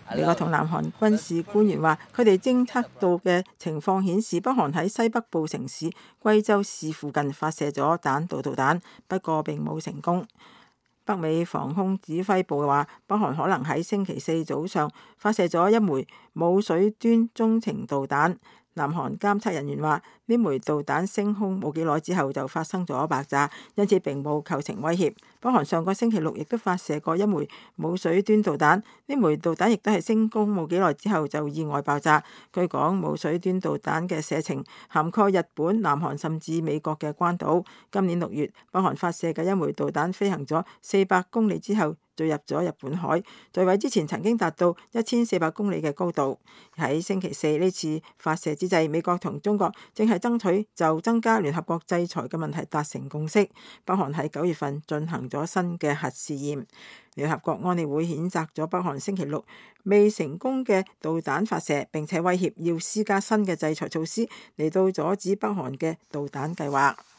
美國同南韓軍事官員話，佢哋偵測到嘅情況顯示，北韓喺西北部城市貴州市附近發射咗彈道導彈，不過並冇成功。北美防空指揮部話，北韓可能喺星期四早上發射咗一枚冇水端中程導彈。南韓監測人員話，呢枚導彈升空冇幾耐之後就發生咗爆炸，因此並冇構成威脅。北韓上個星期六亦都發射過一枚冇水端導彈，呢枚導彈亦都係升空冇幾耐之後就意外爆炸。據講，冇水端導彈嘅射程涵蓋日本、南韓甚至美國嘅關島。今年6月，北韓發射嘅一枚導彈飛行咗400公里之後，墜入咗日本海，墜毀之前曾經達到1400公里嘅高度。喺星期四呢次發射之際，美國同中國正係爭取就增加聯合國制裁嘅問題達成共識。北韓喺9月份進行咗新嘅核試驗。聯合國安理會譴責咗北韓星期六未成功嘅導彈發射，並且威脅要施加新嘅制裁措施嚟到阻止北韓嘅導彈計劃。